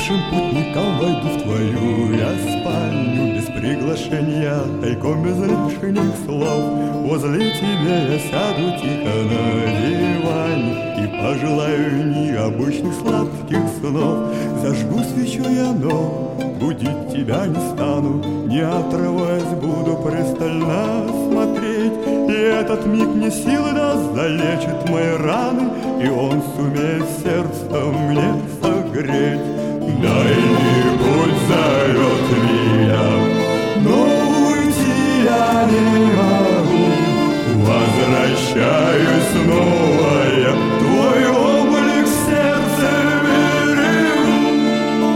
Бывшим путникам войду в твою я спальню без приглашения, тайком без лишних слов. Возле тебя я сяду тихо на диване и пожелаю необычных сладких снов. Зажгу свечу я, но будить тебя не стану, не отрываясь буду пристально смотреть. И этот миг мне силы даст, залечит мои раны, и он сумеет сердце мне согреть. Дай-нибудь зовет меня, но уйти я не могу. Возвращаюсь снова я, твой облик в сердце берегу.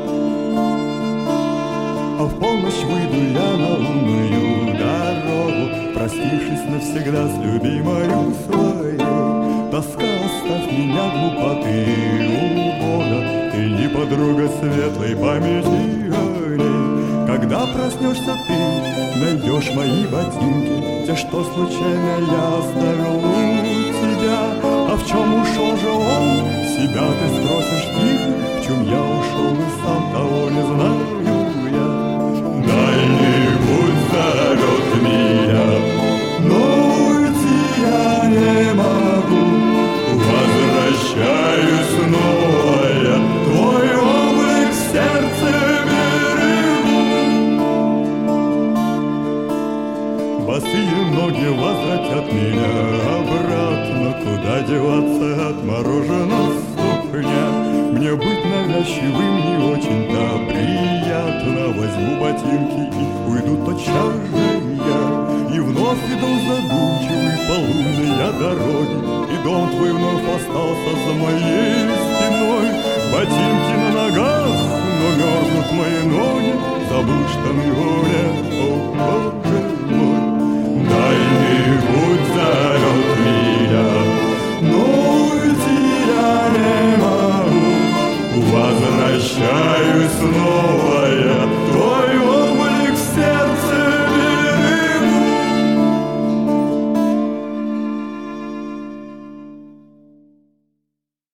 А в полночь выйду я на лунную дорогу, простившись навсегда с любимою своей. Тоска, оставь меня, глупоты угода, ты не подруга светлой памяти о ней. Когда проснешься ты, найдешь мои ботинки, те, что случайно я оставил у тебя. А в чем ушел же он, себя ты спросишь тихо, в чем я ушел и сам того не знаю я. Дай-нибудь зовет меня, но уйти я не могу. Возвращаюсь снова я, твой облик в сердце берегу. Босые ноги возвратят меня обратно, куда деваться от мороженого сухня. Мне быть навязчивым не очень-то приятно. Возьму ботинки и уйду тотчас же я. И вновь иду задумчивый по лунной я дороге, и дом твой вновь остался за моей спиной. Ботинки на ногах, но мерзнут мои ноги, забыл штаны горе, о Боже мой. Дай-нибудь зовет меня, но уйти я не могу. Возвращай